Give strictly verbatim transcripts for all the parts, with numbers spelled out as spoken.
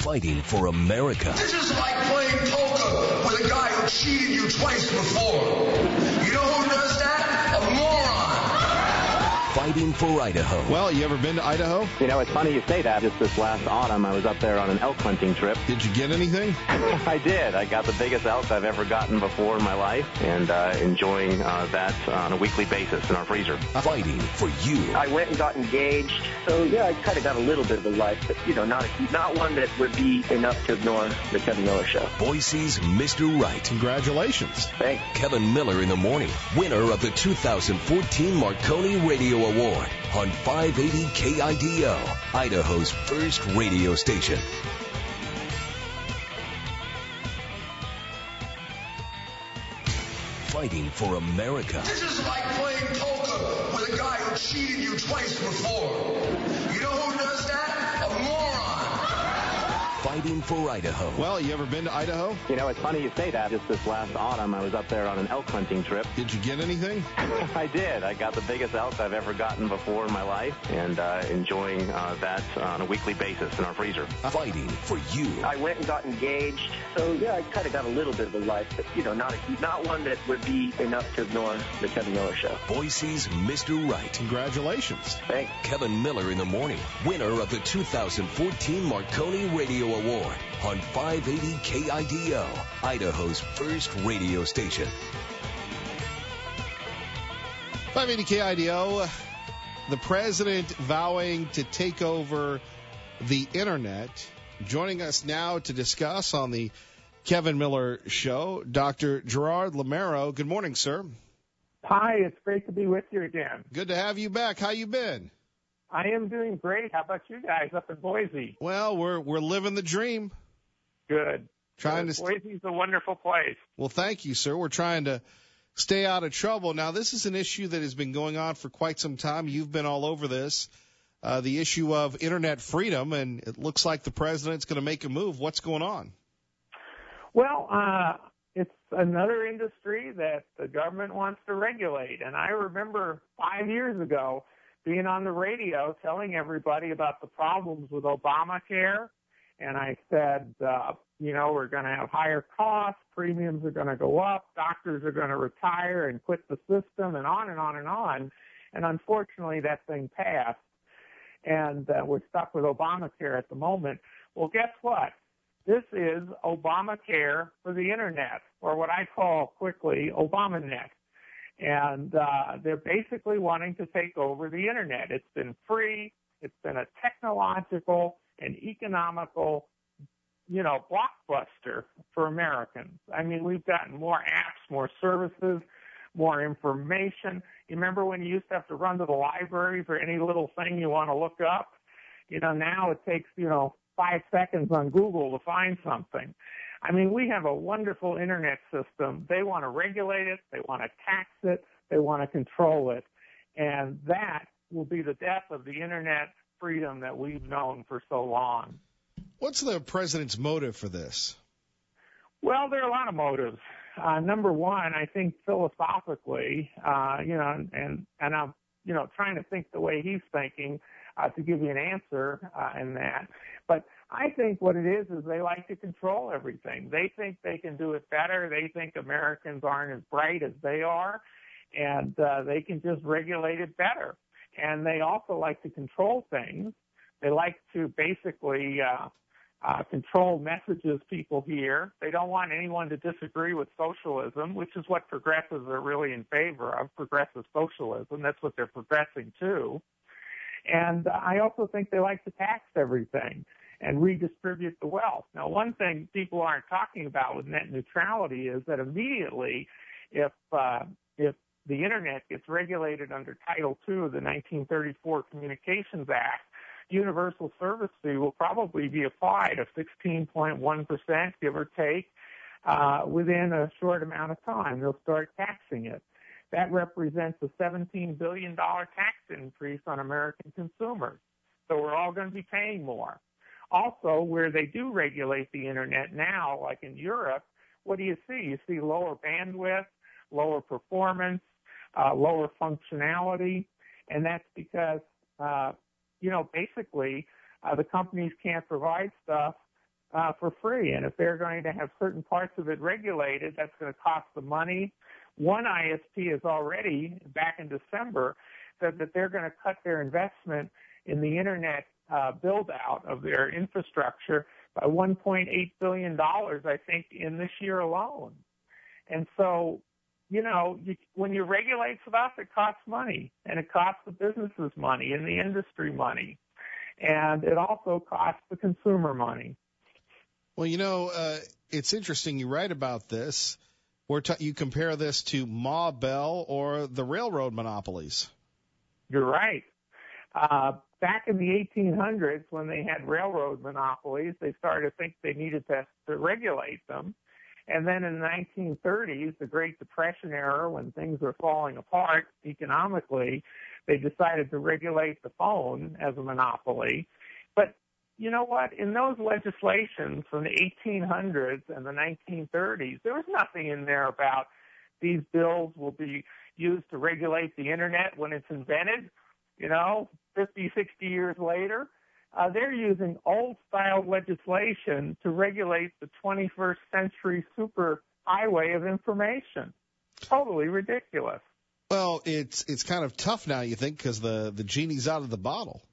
Fighting for America. This is like playing poker with a guy who cheated you twice before. You know who does that? A moron. Fighting for Idaho. Well, you ever been to Idaho? You know, it's funny you say that. Just this last autumn, I was up there on an elk hunting trip. Did you get anything? I did. I got the biggest elk I've ever gotten before in my life, and uh, enjoying uh, that on a weekly basis in our freezer. Fighting for you. I went and got engaged, so yeah, I kind of got a little bit of a life, but you know, not not one that would be enough to ignore the Kevin Miller Show. Boise's Mister Right. Congratulations. Thanks. Kevin Miller in the Morning, winner of the two thousand fourteen Marconi Radio Award on five eighty K I D O, Idaho's first radio station. Fighting for America. This is like playing poker with a guy who cheated you twice before. You know who does that? A moron. Fighting for Idaho. Well, you ever been to Idaho? You know, it's funny you say that. Just this last autumn, I was up there on an elk hunting trip. Did you get anything? I did. I got the biggest elk I've ever gotten before in my life, and uh, enjoying uh, that on a weekly basis in our freezer. Fighting for you. I went and got engaged, so yeah, I kind of got a little bit of a life, but you know, not not one that would be enough to ignore the Kevin Miller Show. Boise's Mister Right. Congratulations. Thanks. Kevin Miller in the Morning, winner of the two thousand fourteen Marconi Radio Award on five eighty K I D O, Idaho's first radio station. five eighty K I D O, the president vowing to take over the internet. Joining us now to discuss on the Kevin Miller Show, Doctor Gerard Lameiro. Good morning, sir. Hi, it's great to be with you again. Good to have you back. How you been? I am doing great. How about you guys up in Boise? Well, we're we're living the dream. Good. Trying Good. to. Boise's a wonderful place. Well, thank you, sir. We're trying to stay out of trouble. Now, this is an issue that has been going on for quite some time. You've been all over this, uh, the issue of internet freedom, and it looks like the president's going to make a move. What's going on? Well, uh, it's another industry that the government wants to regulate. And I remember five years ago being on the radio telling everybody about the problems with Obamacare. And I said, uh, you know, we're going to have higher costs, premiums are going to go up, doctors are going to retire and quit the system, and on and on and on. And unfortunately, that thing passed. And uh, we're stuck with Obamacare at the moment. Well, guess what? This is Obamacare for the Internet, or what I call quickly ObamaNet. And uh, they're basically wanting to take over the Internet. It's been free. It's been a technological and economical, you know, blockbuster for Americans. I mean, we've gotten more apps, more services, more information. You remember when you used to have to run to the library for any little thing you want to look up? You know, now it takes, you know, five seconds on Google to find something. I mean, we have a wonderful internet system. They want to regulate it. They want to tax it. They want to control it. And that will be the death of the internet freedom that we've known for so long. What's the president's motive for this? Well, there are a lot of motives. Uh, number one, I think philosophically, uh, you know, and, and I'm, you know, trying to think the way he's thinking uh, to give you an answer uh, in that. But I think what it is is they like to control everything. They think they can do it better. They think Americans aren't as bright as they are, and uh, they can just regulate it better. And they also like to control things. They like to basically uh, uh, control messages people hear. They don't want anyone to disagree with socialism, which is what progressives are really in favor of, progressive socialism. That's what they're progressing to. And uh, I also think they like to tax everything and redistribute the wealth. Now, one thing people aren't talking about with net neutrality is that immediately if uh, if the Internet gets regulated under Title two of the nineteen thirty-four Communications Act, universal service fee will probably be applied of sixteen point one percent, give or take, uh, within a short amount of time. They'll start taxing it. That represents a seventeen billion dollars tax increase on American consumers. So we're all going to be paying more. Also, where they do regulate the Internet now, like in Europe, what do you see? You see lower bandwidth, lower performance, uh, lower functionality, and that's because, uh, you know, basically uh, the companies can't provide stuff uh, for free. And if they're going to have certain parts of it regulated, that's going to cost them money. One I S P has already, back in December, said that they're going to cut their investment in the Internet uh, build-out of their infrastructure by one point eight billion dollars, I think, in this year alone. And so, you know, you, when you regulate stuff, it costs money, and it costs the businesses money and the industry money, and it also costs the consumer money. Well, you know, uh, it's interesting you write about this. We're t- you compare this to Ma Bell or the railroad monopolies. You're right. Uh, back in the eighteen hundreds, when they had railroad monopolies, they started to think they needed to, to regulate them. And then in the nineteen thirties, the Great Depression era, when things were falling apart economically, they decided to regulate the phone as a monopoly. But you know what? In those legislations from the eighteen hundreds and the nineteen thirties, there was nothing in there about these bills will be used to regulate the Internet when it's invented, you know, fifty, sixty years later. Uh, they're using old-style legislation to regulate the twenty-first century super highway of information. Totally ridiculous. Well, it's it's kind of tough now, you think, because the, the genie's out of the bottle.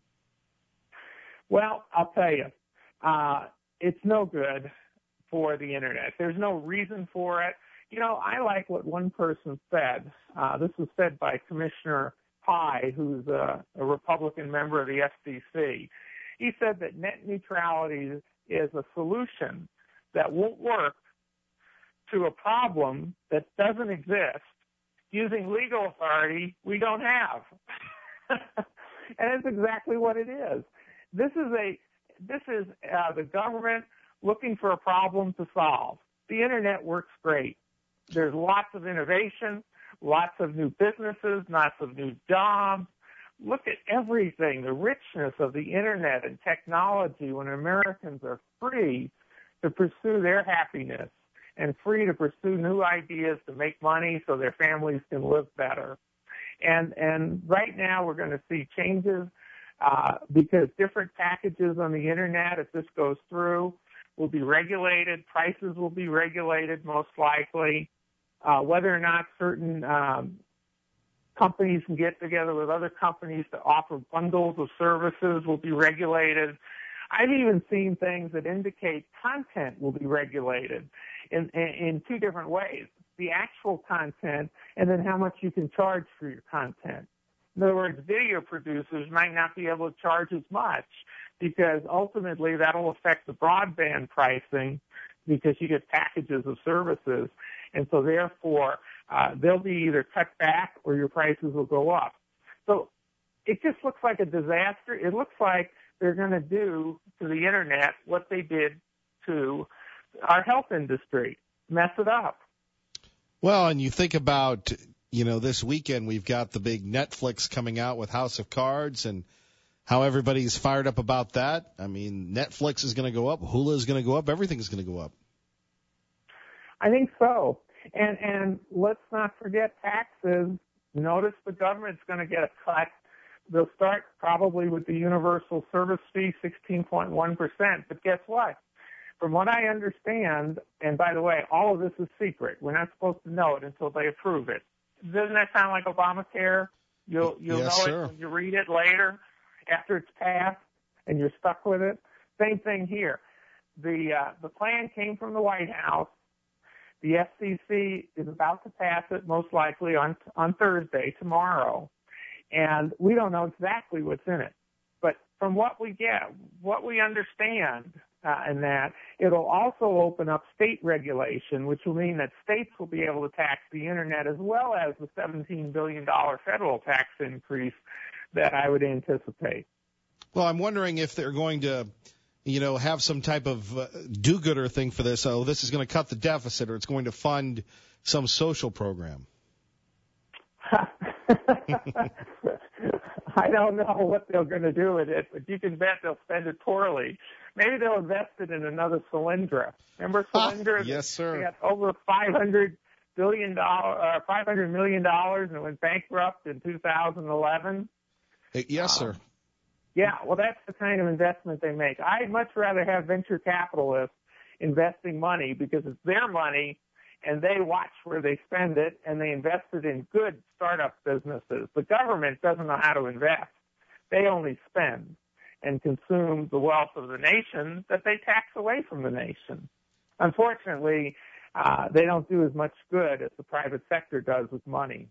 Well, I'll tell you, uh, it's no good for the Internet. There's no reason for it. You know, I like what one person said. Uh, this was said by Commissioner Pai, who's a, a Republican member of the F C C. He said that net neutrality is a solution that won't work to a problem that doesn't exist using legal authority we don't have. And that's exactly what it is. This is a this is uh, the government looking for a problem to solve. The Internet works great. There's lots of innovation, lots of new businesses, lots of new jobs. Look at everything, the richness of the Internet and technology when Americans are free to pursue their happiness and free to pursue new ideas to make money so their families can live better. And and right now we're going to see changes uh, because different packages on the Internet, if this goes through, will be regulated. Prices will be regulated most likely. Uh, whether or not certain um, companies can get together with other companies to offer bundles of services will be regulated. I've even seen things that indicate content will be regulated in, in, in two different ways. The actual content and then how much you can charge for your content. In other words, video producers might not be able to charge as much because ultimately that'll affect the broadband pricing because you get packages of services. And so therefore, uh, they'll be either cut back or your prices will go up. So it just looks like a disaster. It looks like they're going to do to the Internet what they did to our health industry, mess it up. Well, and you think about, you know, this weekend we've got the big Netflix coming out with House of Cards and how everybody's fired up about that. I mean, Netflix is going to go up, Hulu is going to go up, everything's going to go up. I think so. And and let's not forget taxes. Notice the government's going to get a cut. They'll start probably with the universal service fee, sixteen point one percent. But guess what? From what I understand, and by the way, all of this is secret. We're not supposed to know it until they approve it. Doesn't that sound like Obamacare? You'll you'll yes, know sir. it when you read it later, after it's passed, and you're stuck with it. Same thing here. The uh, the plan came from the White House. The F C C is about to pass it, most likely on on Thursday, tomorrow, and we don't know exactly what's in it. But from what we get, what we understand uh, in that, it'll also open up state regulation, which will mean that states will be able to tax the Internet as well as the seventeen billion dollars federal tax increase that I would anticipate. Well, I'm wondering if they're going to, you know, have some type of uh, do-gooder thing for this. Oh, this is going to cut the deficit or it's going to fund some social program. I don't know what they're going to do with it, but you can bet they'll spend it poorly. Maybe they'll invest it in another Solyndra. Remember Solyndra? Ah, yes, sir. They got over five hundred billion dollars, uh, five hundred million dollars, and it went bankrupt in two thousand eleven. Yes, sir. Um, Yeah, well, that's the kind of investment they make. I'd much rather have venture capitalists investing money because it's their money and they watch where they spend it and they invest it in good startup businesses. The government doesn't know how to invest. They only spend and consume the wealth of the nation that they tax away from the nation. Unfortunately, uh, they don't do as much good as the private sector does with money.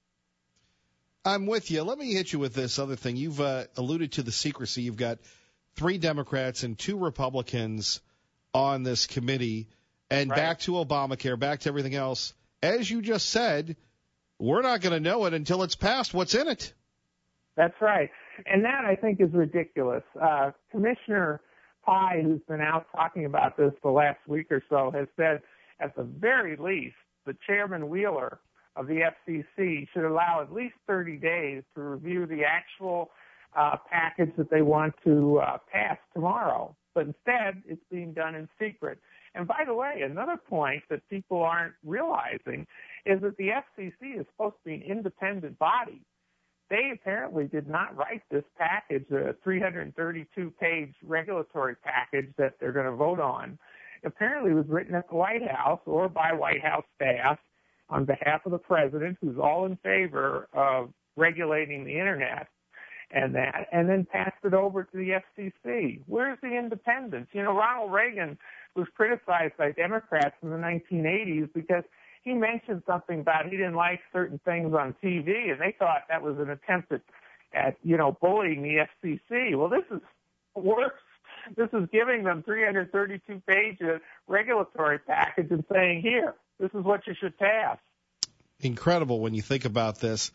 I'm with you. Let me hit you with this other thing. You've uh, alluded to the secrecy. You've got three Democrats and two Republicans on this committee. And Right. back to Obamacare, back to everything else. As you just said, we're not going to know it until it's passed. What's in it? That's right. And that, I think, is ridiculous. Uh, Commissioner Pai, who's been out talking about this the last week or so, has said, at the very least, the Chairman Wheeler of the F C C should allow at least thirty days to review the actual uh, package that they want to uh, pass tomorrow. But instead, it's being done in secret. And by the way, another point that people aren't realizing is that the F C C is supposed to be an independent body. They apparently did not write this package, a three hundred thirty-two page regulatory package that they're going to vote on. Apparently it was written at the White House or by White House staff on behalf of the president, who's all in favor of regulating the Internet and that, and then passed it over to the F C C. Where's the independence? You know, Ronald Reagan was criticized by Democrats in the nineteen eighties because he mentioned something about he didn't like certain things on T V, and they thought that was an attempt at, at you know, bullying the F C C. Well, this is worse. This is giving them three hundred thirty-two page regulatory package and saying, here, this is what you should pass. Incredible when you think about this.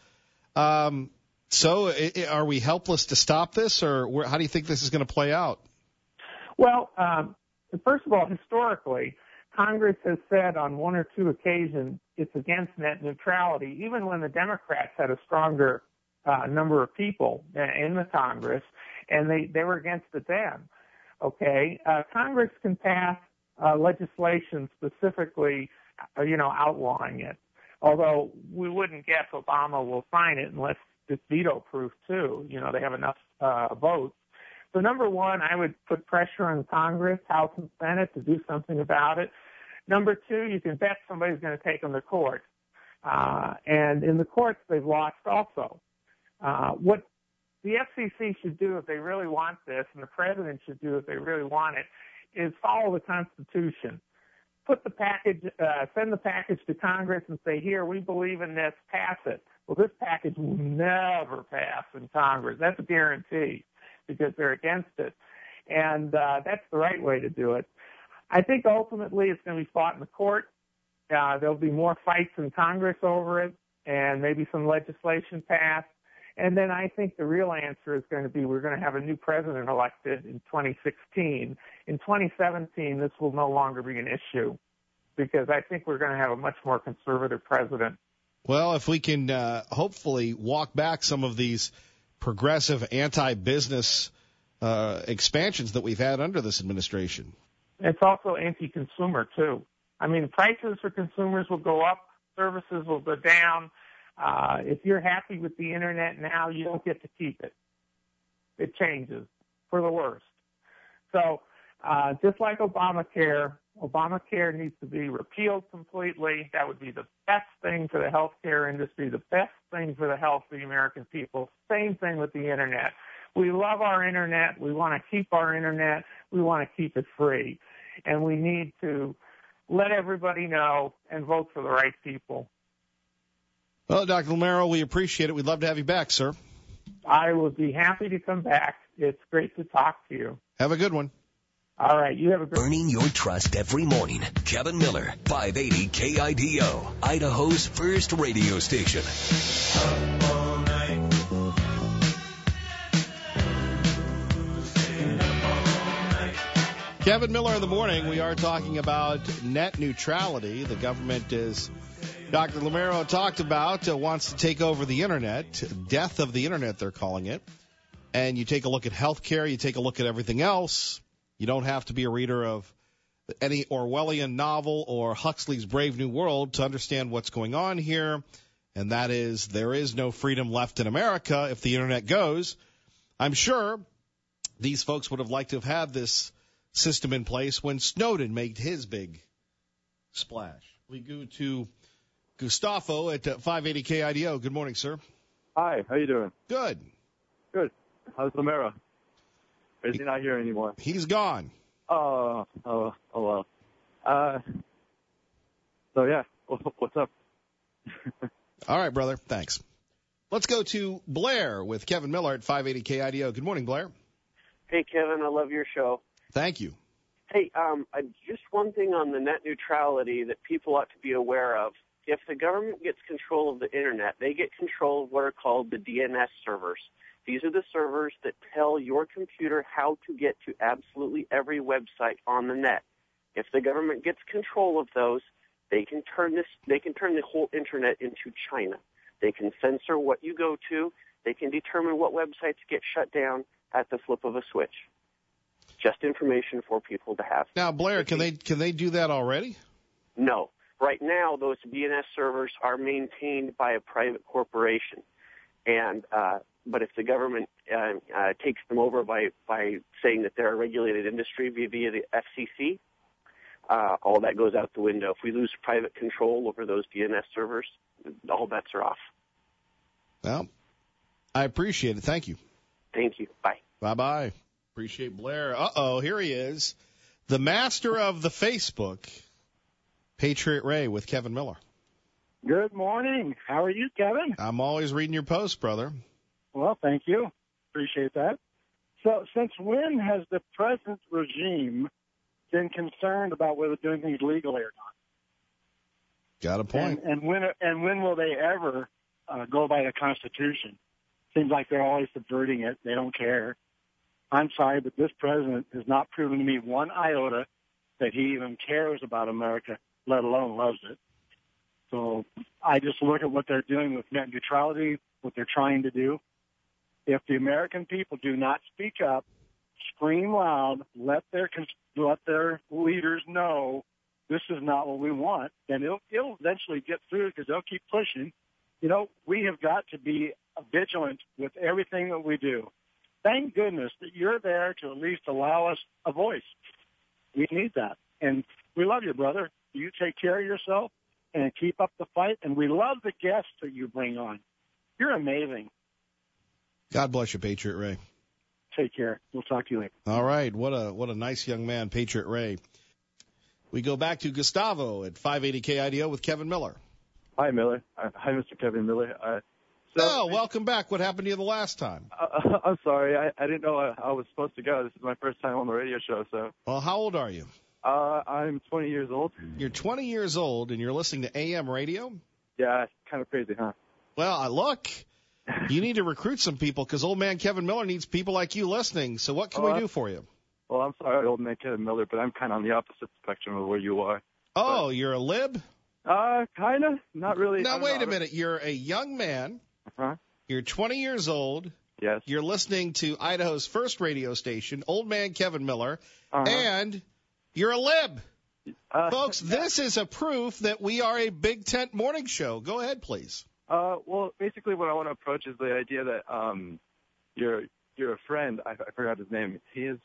Um, so I- I- are we helpless to stop this, or where, how do you think this is going to play out? Well, um, first of all, historically, Congress has said on one or two occasions it's against net neutrality, even when the Democrats had a stronger uh, number of people in the Congress, and they, they were against it then. Okay, uh, Congress can pass uh, legislation specifically, uh, you know, outlawing it. Although we wouldn't guess Obama will sign it unless it's veto-proof too. You know, they have enough uh, votes. So number one, I would put pressure on Congress, House and Senate to do something about it. Number two, you can bet somebody's going to take them to court. Uh, and in the courts, they've lost also. Uh, what the F C C should do if they really want this, and the president should do if they really want it, is follow the Constitution. Put the package, uh, send the package to Congress and say, here, we believe in this, pass it. Well, this package will never pass in Congress. That's a guarantee because they're against it. And uh, that's the right way to do it. I think ultimately it's going to be fought in the court. Uh, there'll be more fights in Congress over it and maybe some legislation passed. And then I think the real answer is going to be we're going to have a new president elected in twenty sixteen. In twenty seventeen, this will no longer be an issue because I think we're going to have a much more conservative president. Well, if we can uh, hopefully walk back some of these progressive anti-business uh, expansions that we've had under this administration. It's also anti-consumer, too. I mean, prices for consumers will go up, services will go down. Uh, if you're happy with the Internet now, you don't get to keep it. It changes for the worst. So uh, just like Obamacare, Obamacare needs to be repealed completely. That would be the best thing for the healthcare industry, the best thing for the health of the American people. Same thing with the Internet. We love our Internet. We want to keep our Internet. We want to keep it free. And we need to let everybody know and vote for the right people. Well, Doctor Lamero, we appreciate it. We'd love to have you back, sir. I would be happy to come back. It's great to talk to you. Have a good one. All right. You have a great Earning your trust every morning. Kevin Miller, five eighty K I D O, Idaho's first radio station. Kevin Miller in the morning. We are talking about net neutrality. The government is, Doctor Lamero talked about, uh, wants to take over the Internet. Death of the Internet, they're calling it. And you take a look at healthcare, you take a look at everything else. You don't have to be a reader of any Orwellian novel or Huxley's Brave New World to understand what's going on here. And that is, there is no freedom left in America if the Internet goes. I'm sure these folks would have liked to have had this system in place when Snowden made his big splash. We go to Gustavo at uh, five eighty K I D O. Good morning, sir. Hi, how you doing? Good. Good. How's Lamera? Is he not here anymore? He's gone. Oh, oh, oh well. Uh, so yeah, what's up? All right, brother. Thanks. Let's go to Blair with Kevin Miller at five eighty K I D O. Good morning, Blair. Hey, Kevin. I love your show. Thank you. Hey, um, I, just one thing on the net neutrality that people ought to be aware of. If the government gets control of the Internet, they get control of what are called the D N S servers. These are the servers that tell your computer how to get to absolutely every website on the net. If the government gets control of those, they can turn this, they can turn the whole Internet into China. They can censor what you go to. They can determine what websites get shut down at the flip of a switch. Just information for people to have. Now, Blair, can they can they do that already? No. Right now, those D N S servers are maintained by a private corporation, and uh, but if the government uh, uh, takes them over by by saying that they're a regulated industry via, via the F C C, uh, all that goes out the window. If we lose private control over those D N S servers, all bets are off. Well, I appreciate it. Thank you. Thank you. Bye. Bye-bye. Appreciate Blair. Uh-oh, here he is. The master of the Facebook, Patriot Ray with Kevin Miller. Good morning. How are you, Kevin? I'm always reading your posts, brother. Well, thank you. Appreciate that. So since when has the present regime been concerned about whether doing things legally or not? Got a point. And, and when and when will they ever uh, go by the Constitution? Seems like they're always subverting it. They don't care. I'm sorry, but this president has not proven to me one iota that he even cares about America, let alone loves it. So I just look at what they're doing with net neutrality, what they're trying to do. If the American people do not speak up, scream loud, let their let their leaders know this is not what we want, then it'll, it'll eventually get through because they'll keep pushing. You know, we have got to be vigilant with everything that we do. Thank goodness that you're there to at least allow us a voice. We need that. And we love you, brother. You take care of yourself and keep up the fight. And we love the guests that you bring on. You're amazing. God bless you, Patriot Ray. Take care. We'll talk to you later. All right. What a what a nice young man, Patriot Ray. We go back to Gustavo at five eighty K I D O with Kevin Miller. Hi, Miller. Uh, hi, Mister Kevin Miller. Uh, so, oh, welcome back. What happened to you the last time? Uh, I'm sorry. I, I didn't know I, I was supposed to go. This is my first time on the radio show. So. Well, how old are you? Uh, I'm twenty years old. You're twenty years old, and you're listening to A M radio? Yeah, kind of crazy, huh? Well, I look. You need to recruit some people because old man Kevin Miller needs people like you listening. So what can oh, we do for you? Well, I'm sorry, old man Kevin Miller, but I'm kind of on the opposite spectrum of where you are. Oh, but, you're a lib? Uh, kind of. Not really. Now, wait know. a minute. You're a young man. Uh-huh. You're twenty years old. Yes. You're listening to Idaho's first radio station, old man Kevin Miller, uh-huh. and you're a lib. Uh, Folks, this is a proof that we are a Big Tent morning show. Go ahead, please. Uh, well, basically what I want to approach is the idea that um, you're you're a friend. I, I forgot his name. He is.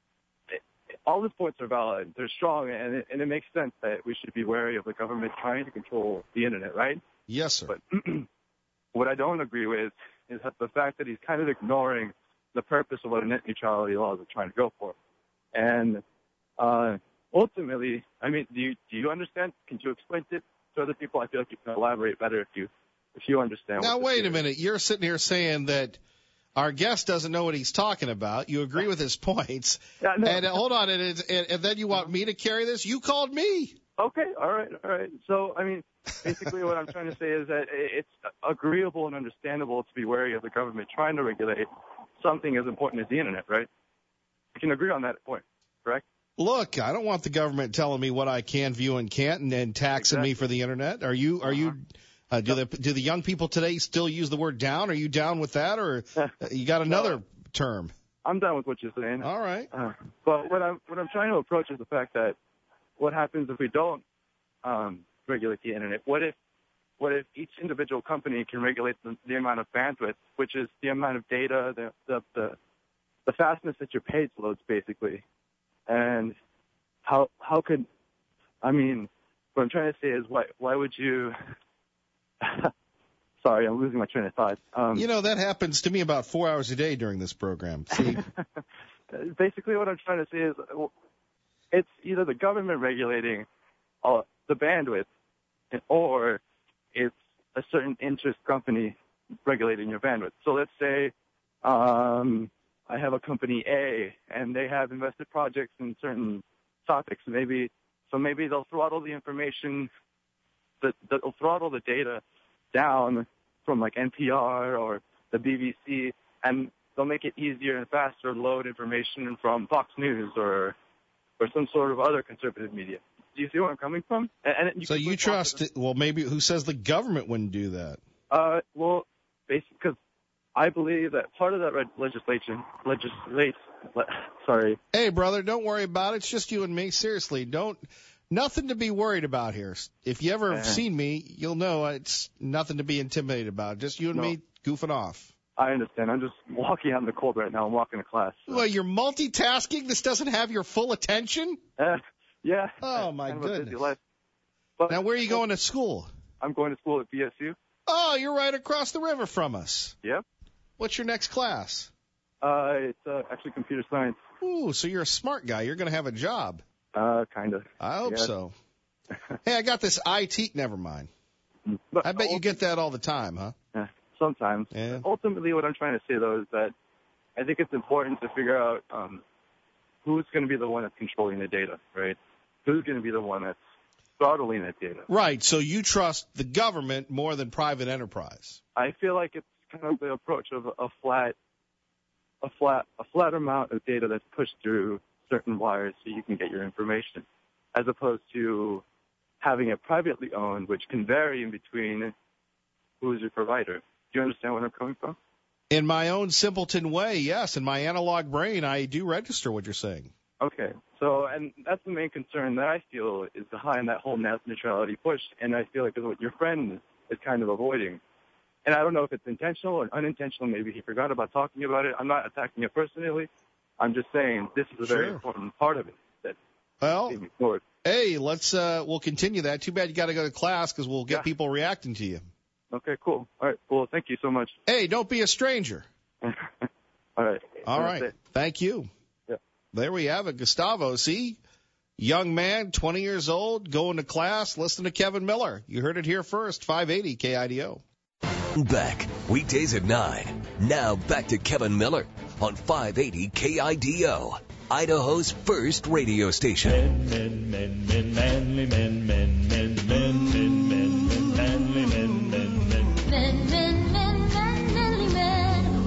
All his points are valid. They're strong, and it, and it makes sense that we should be wary of the government trying to control the internet, right? Yes, sir. But what I don't agree with is that the fact that he's kind of ignoring the purpose of what net neutrality laws are trying to go for. And uh, ultimately, I mean, do you do you understand? Can you explain it to other people? I feel like you can elaborate better if you if you understand. Now, what wait a is. minute. You're sitting here saying that our guest doesn't know what he's talking about. You agree with his points. Yeah, no. And uh, hold on, and, and, and then you want me to carry this? You called me. Okay, all right, all right. So, I mean, basically what I'm trying to say is that it's agreeable and understandable to be wary of the government trying to regulate something as important as the internet, right? We can agree on that point, correct? Look, I don't want the government telling me what I can view and can't and, and taxing exactly. me for the internet. Are you, are uh-huh. you, uh, do the, do the young people today still use the word down? Are you down with that, or you got another no, term? I'm down with what you're saying. All right. Uh, but what I'm, what I'm trying to approach is the fact that what happens if we don't um, regulate the internet? What if, what if each individual company can regulate the, the amount of bandwidth, which is the amount of data, the, the, the, the fastness that your page loads, basically. And how how could, I mean, what I'm trying to say is why why would you, sorry, I'm losing my train of thought. Um, you know, that happens to me about four hours a day during this program. See? Basically what I'm trying to say is it's either the government regulating uh, the bandwidth or it's a certain interest company regulating your bandwidth. So let's say um, I have a company A, and they have invested projects in certain topics. Maybe so maybe they'll throttle the information, that they'll throttle the data down from like N P R or the B B C, and they'll make it easier and faster to load information from Fox News or or some sort of other conservative media. Do you see where I'm coming from? And, and you so you trust it, well, maybe who says the government wouldn't do that? Uh, well, basically, because I believe that part of that legislation, legislate, le, sorry. Hey, brother, don't worry about it. It's just you and me. Seriously, don't, nothing to be worried about here. If you ever have uh, seen me, you'll know it's nothing to be intimidated about. Just you and no, me goofing off. I understand. I'm just walking out in the cold right now. I'm walking to class. So. Well, you're multitasking? This doesn't have your full attention? Uh, yeah. Oh, my kind goodness. Of a busy life. But, now, where are you going to school? I'm going to school at B S U. Oh, you're right across the river from us. Yep. What's your next class? Uh, it's uh, actually computer science. Ooh, so you're a smart guy. You're going to have a job. Uh, kind of. I hope yeah. so. Hey, I got this I T. Never mind. But I bet you get that all the time, huh? Yeah, sometimes. Yeah. Ultimately, what I'm trying to say, though, is that I think it's important to figure out um, who's going to be the one that's controlling the data, right? Who's going to be the one that's throttling that data? Right. So you trust the government more than private enterprise. I feel like it's kind of the approach of a flat, a flat, a flat amount of data that's pushed through certain wires so you can get your information, as opposed to having it privately owned, which can vary in between who's your provider. Do you understand where I'm coming from? In my own simpleton way, yes. In my analog brain, I do register what you're saying. Okay. So, and that's the main concern that I feel is behind that whole net neutrality push, and I feel like is what your friend is kind of avoiding. And I don't know if it's intentional or unintentional. Maybe he forgot about talking about it. I'm not attacking it personally. I'm just saying this is a very sure. important part of it that well, being ignored. Hey, let's uh, we'll continue that. Too bad you got to go to class because we'll get yeah. people reacting to you. Okay, cool. All right, well, thank you so much. Hey, don't be a stranger. All right. All right. Thank you. Yeah. There we have it, Gustavo. See, young man, twenty years old, going to class, listening to Kevin Miller. You heard it here first. five eighty K I D O. Back weekdays at nine. Now back to Kevin Miller on five eighty K I D O, Idaho's first radio station. Men, men, men, men, manly men, men, men, men, men, men, men, manly men, men, men, men, men, men, manly men,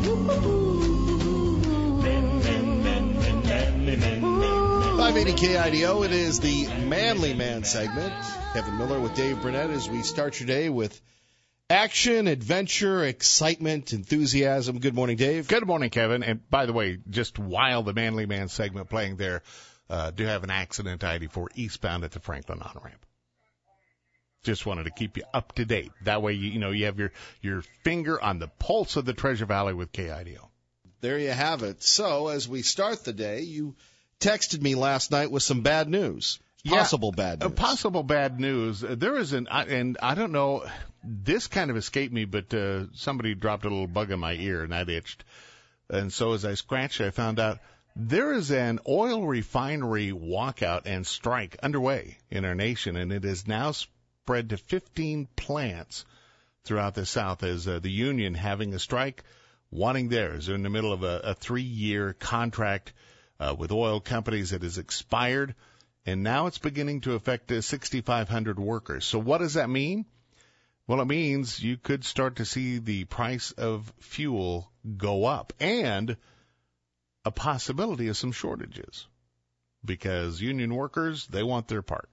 men, men, men, men, manly men. five eighty K I D O. It is the Manly Man segment. Kevin Miller with Dave Burnett as we start your day with action, adventure, excitement, enthusiasm. Good morning, Dave. Good morning, Kevin. And by the way, just while the Manly Man segment playing there, uh, do have an accident I eighty-four eastbound at the Franklin on-ramp. Just wanted to keep you up to date. That way, you, you know, you have your, your finger on the pulse of the Treasure Valley with K I D O. There you have it. So as we start the day, you texted me last night with some bad news. Possible yeah, bad news. Uh, possible bad news. Uh, there is an, uh, and I don't know, this kind of escaped me, but uh, somebody dropped a little bug in my ear and that itched. And so as I scratched, I found out there is an oil refinery walkout and strike underway in our nation, and it is now spread to fifteen plants throughout the South as uh, the union having a strike, wanting theirs. They're in the middle of a, a three-year contract uh, with oil companies that has expired. And now it's beginning to affect uh, sixty-five hundred workers. So what does that mean? Well, it means you could start to see the price of fuel go up and a possibility of some shortages because union workers, they want their part.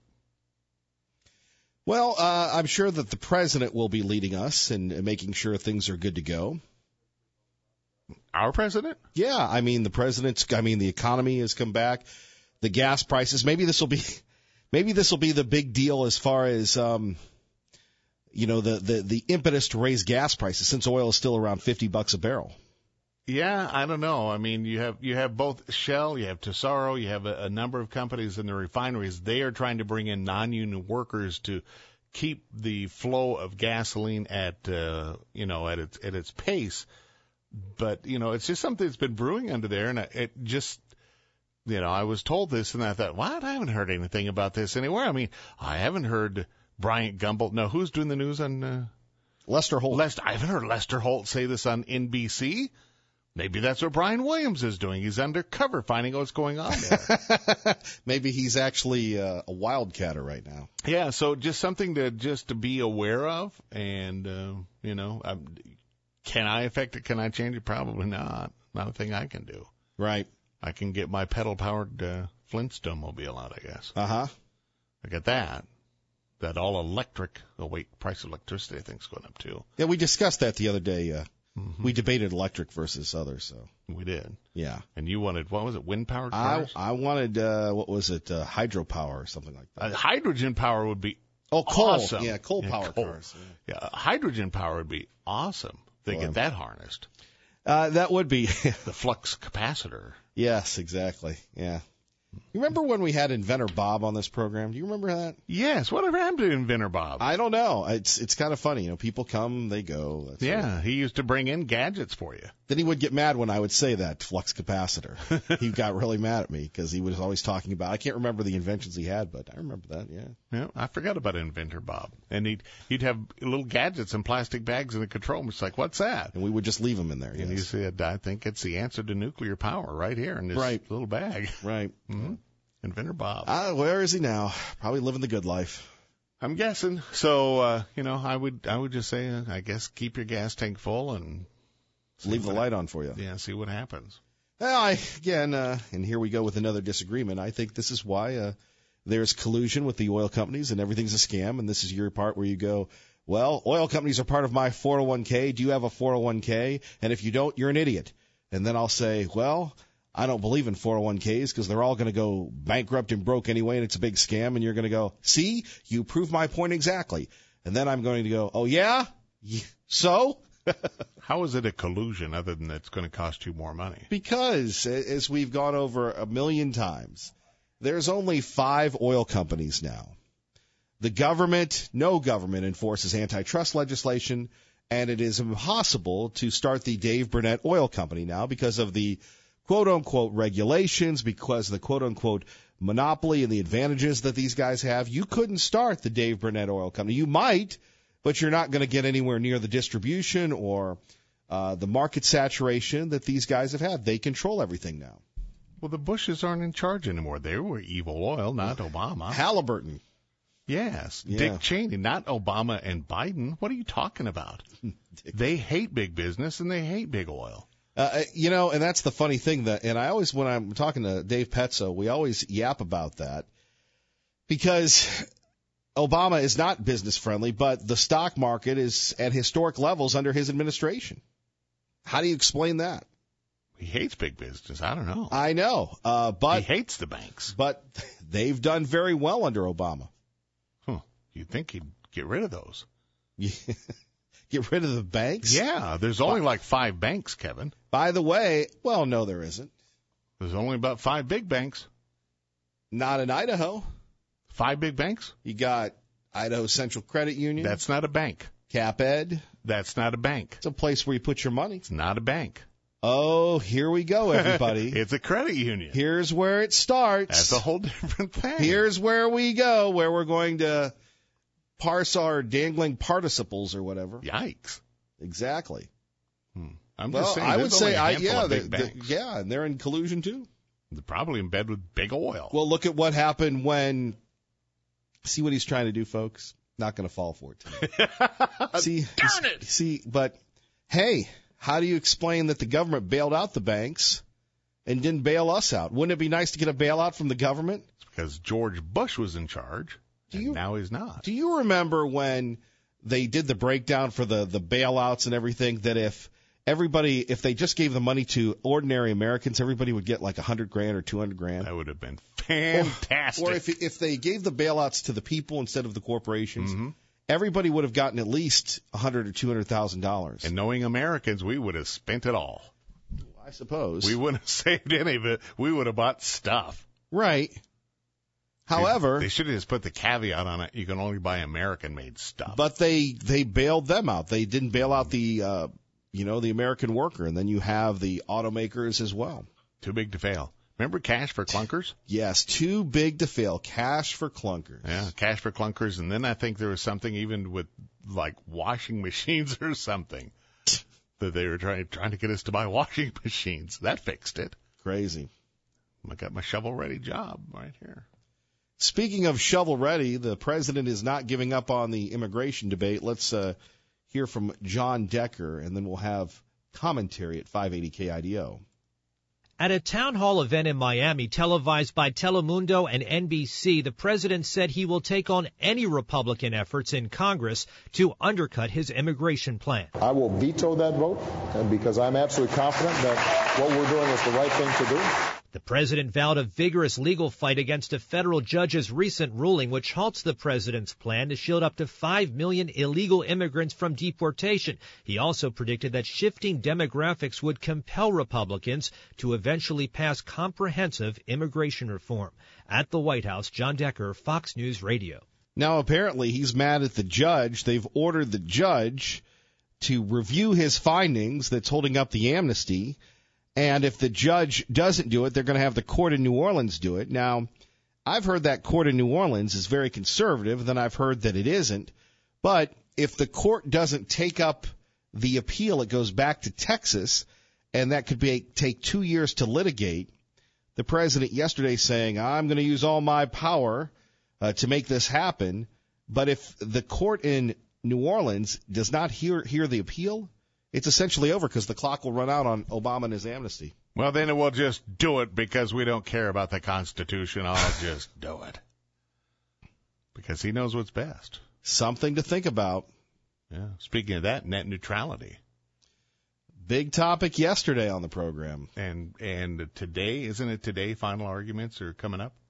Well, uh, I'm sure that the president will be leading us and making sure things are good to go. Our president? Yeah, I mean, the president's, I mean, the economy has come back. The gas prices, maybe this will be, maybe this will be the big deal as far as, um, you know, the, the, the impetus to raise gas prices since oil is still around fifty bucks a barrel. Yeah, I don't know. I mean, you have you have both Shell, you have Tesoro, you have a, a number of companies in the refineries. They are trying to bring in non-union workers to keep the flow of gasoline at uh, you know at its at its pace. But you know, it's just something that's been brewing under there, and it just you know, I was told this, and I thought, what? I haven't heard anything about this anywhere. I mean, I haven't heard Bryant Gumbel. No, who's doing the news on uh, Lester Holt? Lester, I haven't heard Lester Holt say this on N B C. Maybe that's what Brian Williams is doing. He's undercover, finding out what's going on there. Maybe he's actually uh, a wildcatter right now. Yeah, so just something to just to be aware of, and uh, you know, I'm, can I affect it? Can I change it? Probably not. Not a thing I can do. Right. I can get my pedal-powered uh, Flintstone mobile out, I guess. Uh huh. I get that. That all electric. Oh wait, price of electricity I think's going up too. Yeah, we discussed that the other day. Uh, Mm-hmm. We debated electric versus others, so. We did. Yeah. And you wanted, what was it, wind-powered I, cars? I wanted, uh, what was it, uh, hydropower or something like that. Uh, hydrogen power would be Oh, coal. awesome. Yeah, coal yeah, power coal. cars. Yeah. yeah, hydrogen power would be awesome. They Well, get that harnessed. Uh, that would be. The flux capacitor. Yes, exactly. Yeah. You remember when we had Inventor Bob on this program? Do you remember that? Yes. Whatever happened to Inventor Bob? I don't know. It's it's kind of funny. You know, people come, they go. That's yeah, it. he used to bring in gadgets for you. Then he would get mad when I would say that, flux capacitor. He got really mad at me because he was always talking about, I can't remember the inventions he had, but I remember that, yeah. Yeah, I forgot about Inventor Bob. And he'd he'd have little gadgets in plastic bags in the control room. It's like, what's that? And we would just leave them in there, And yes. he said, I think it's the answer to nuclear power right here in this Right. little bag. Right. Mm-hmm. Inventor Bob. Ah, where is he now? Probably living the good life. I'm guessing. So, uh, you know, I would I would just say, uh, I guess, keep your gas tank full and leave the light on for you. Yeah, see what happens. Well, I, again, uh, and here we go with another disagreement. I think this is why uh, there's collusion with the oil companies and everything's a scam. And this is your part where you go, well, oil companies are part of my four oh one k. Do you have a four oh one k? And if you don't, you're an idiot. And then I'll say, well, I don't believe in four oh one k's because they're all going to go bankrupt and broke anyway, and it's a big scam. And you're going to go, see, you prove my point exactly. And then I'm going to go, oh, yeah? So? How is it a collusion other than it's going to cost you more money? Because, as we've gone over a million times, there's only five oil companies now. The government, no government, enforces antitrust legislation, and it is impossible to start the Dave Burnett Oil Company now because of the quote-unquote regulations, because of the quote-unquote monopoly and the advantages that these guys have. You couldn't start the Dave Burnett Oil Company. You might, but you're not going to get anywhere near the distribution or uh, the market saturation that these guys have had. They control everything now. Well, the Bushes aren't in charge anymore. They were evil oil, not Obama. Halliburton. Yes. Yeah. Dick Cheney, not Obama and Biden. What are you talking about? They hate big business and they hate big oil. Uh, you know, and that's the funny thing that, and I always, when I'm talking to Dave Petzo, we always yap about that because Obama is not business friendly, but the stock market is at historic levels under his administration. How do you explain that? He hates big business. I don't know. I know, uh, but he hates the banks. But they've done very well under Obama. Huh. You'd think he'd get rid of those. Get rid of the banks? Yeah, there's only like five banks, Kevin. By the way, well, no, there isn't. There's only about five big banks. Not in Idaho. Five big banks? You got Idaho Central Credit Union. That's not a bank. Cap Ed. That's not a bank. It's a place where you put your money. It's not a bank. Oh, here we go, everybody. It's a credit union. Here's where it starts. That's a whole different thing. Here's where we go, where we're going to parse our dangling participles or whatever. Yikes. Exactly. Hmm. I'm well, just saying. I would say, I, yeah, the, the, yeah, and they're in collusion too. They're probably in bed with big oil. Well, look at what happened when. See what he's trying to do, folks. Not going to fall for it tonight. see, darn it. See, but hey, how do you explain that the government bailed out the banks and didn't bail us out? Wouldn't it be nice to get a bailout from the government? It's because George Bush was in charge. Do you, now he's not. Do you remember when they did the breakdown for the, the bailouts and everything, that if everybody, if they just gave the money to ordinary Americans, everybody would get like a hundred grand or two hundred grand? That would have been fantastic. Or, or if if they gave the bailouts to the people instead of the corporations, mm-hmm. everybody would have gotten at least a hundred or two hundred thousand dollars. And knowing Americans, we would have spent it all. suppose. We wouldn't have saved any of it. We would have bought stuff. Right. However, they should have just put the caveat on it. You can only buy American-made stuff. But they they bailed them out. They didn't bail out the uh, you know the American worker, and then you have the automakers as well. Too big to fail. Remember Cash for Clunkers? Yes, too big to fail. Cash for Clunkers. Yeah, Cash for Clunkers, and then I think there was something even with like washing machines or something that they were trying trying to get us to buy washing machines. That fixed it. Crazy. I got my shovel-ready job right here. Speaking of shovel-ready, the president is not giving up on the immigration debate. Let's uh, hear from John Decker, and then we'll have commentary at five eighty K I D O. At a town hall event in Miami, televised by Telemundo and N B C, the president said he will take on any Republican efforts in Congress to undercut his immigration plan. I will veto that vote because I'm absolutely confident that what we're doing is the right thing to do. The president vowed a vigorous legal fight against a federal judge's recent ruling which halts the president's plan to shield up to five million illegal immigrants from deportation. He also predicted that shifting demographics would compel Republicans to eventually pass comprehensive immigration reform. At the White House, John Decker, Fox News Radio. Now, apparently, he's mad at the judge. They've ordered the judge to review his findings that's holding up the amnesty. And if the judge doesn't do it, they're going to have the court in New Orleans do it. Now, I've heard that court in New Orleans is very conservative, then I've heard that it isn't. But if the court doesn't take up the appeal, it goes back to Texas, and that could be take two years to litigate. The president yesterday saying, I'm going to use all my power uh, to make this happen. But if the court in New Orleans does not hear hear the appeal, it's essentially over because the clock will run out on Obama and his amnesty. Well, then we'll just do it because we don't care about the Constitution. I'll just do it. Because he knows what's best. Something to think about. Yeah. Speaking of that, net neutrality. Big topic yesterday on the program. And and today, isn't it today, final arguments are coming up?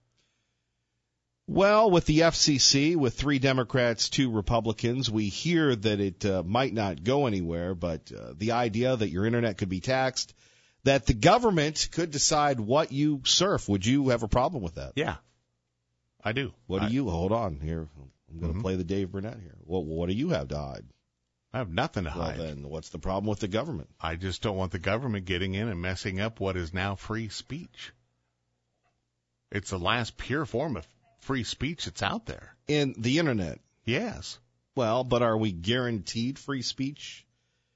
Well, with the F C C, with three Democrats, two Republicans, we hear that it uh, might not go anywhere, but uh, the idea that your Internet could be taxed, that the government could decide what you surf, would you have a problem with that? Yeah, I do. What I, do you, hold on here, I'm going to mm-hmm. play the Dave Burnett here. Well, what do you have to hide? I have nothing to well, hide. Well, then what's the problem with the government? I just don't want the government getting in and messing up what is now free speech. It's the last pure form of free speech that's out there. In the Internet? Yes. Well, but are we guaranteed free speech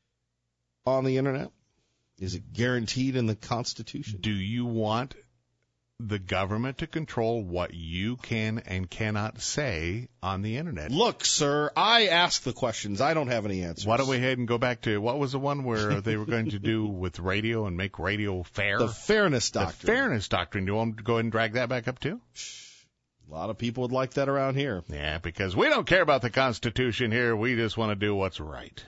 on the Internet? Is it guaranteed in the Constitution? Do you want the government to control what you can and cannot say on the Internet? Look, sir, I ask the questions. I don't have any answers. Why don't we head and go back to, what was the one where they were going to do with radio and make radio fair? The Fairness Doctrine. The Fairness Doctrine. Do you want to go ahead and drag that back up too? A lot of people would like that around here. Yeah, because we don't care about the Constitution here. We just want to do what's right.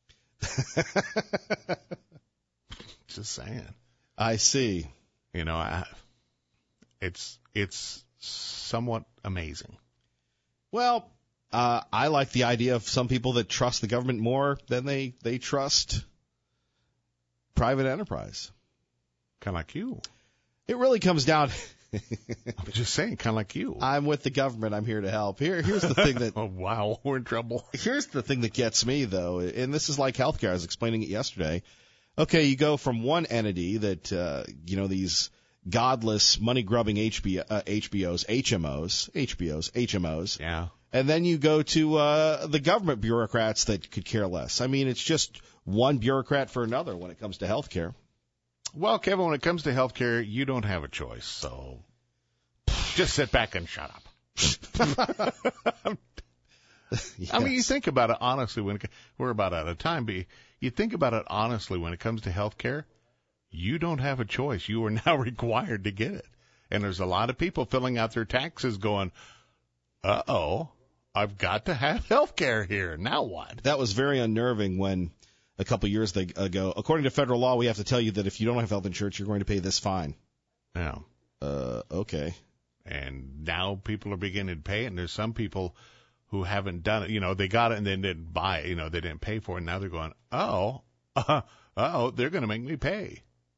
Just saying. I see. You know, I, it's it's somewhat amazing. Well, uh, I like the idea of some people that trust the government more than they, they trust private enterprise. Kind of like you. It really comes down... I'm just saying, kind of like you. I'm with the government. I'm here to help. Here, here's the thing that. Oh wow, we're in trouble. Here's the thing that gets me though, and this is like healthcare. I was explaining it yesterday. Okay, you go from one entity that uh, you know these godless, money-grubbing H B, uh, H B Os, H M Os, H B Os, H M Os. Yeah. And then you go to uh, the government bureaucrats that could care less. I mean, it's just one bureaucrat for another when it comes to healthcare. Well, Kevin, when it comes to healthcare, you don't have a choice, so just sit back and shut up. Yes. I mean, you think about it honestly. When it, we're about out of time, but you think about it honestly when it comes to healthcare, you don't have a choice. You are now required to get it. And there's a lot of people filling out their taxes going, uh-oh, I've got to have healthcare here. Now what? That was very unnerving when a couple of years ago, according to federal law, we have to tell you that if you don't have health insurance, you're going to pay this fine. Yeah. Uh, okay. And now people are beginning to pay it, and there's some people who haven't done it. You know, they got it and then didn't buy it. You know, they didn't pay for it. And now they're going, oh, uh, oh, they're going to make me pay.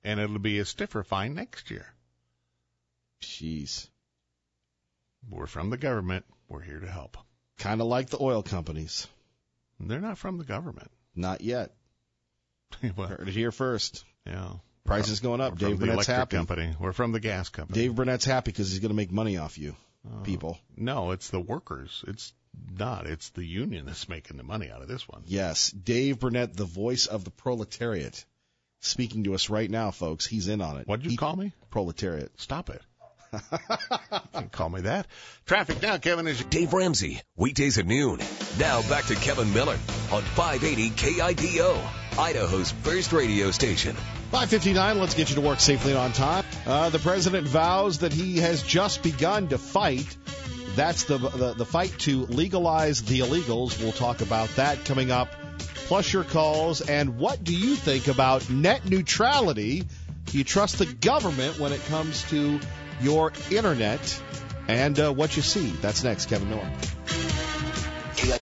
and it'll be a stiffer fine next year. Jeez. We're from the government. We're here to help. Kind of like the oil companies. They're not from the government. Not yet. Well, heard it here first. Yeah. Prices going up. We're Dave from the Burnett's electric happy. company. We're from the gas company. Dave Burnett's happy because he's going to make money off you, Oh. people. No, it's the workers. It's not. It's the union that's making the money out of this one. Yes. Dave Burnett, the voice of the proletariat, speaking to us right now, folks. He's in on it. What did you he, call me? Proletariat. Stop it. You can't call me that. Traffic now, Kevin. Is Dave Ramsey, weekdays at noon. Now back to Kevin Miller on five eighty K I D O, Idaho's first radio station. five fifty-nine, let's get you to work safely and on time. Uh, the president vows that he has just begun to fight. That's the, the the fight to legalize the illegals. We'll talk about that coming up. Plus your calls. And what do you think about net neutrality? Do you trust the government when it comes to your internet? And uh, what you see. That's next. Kevin Miller.